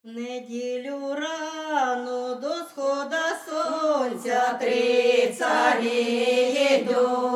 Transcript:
Неділю рано до схода сонця три царі йдуть.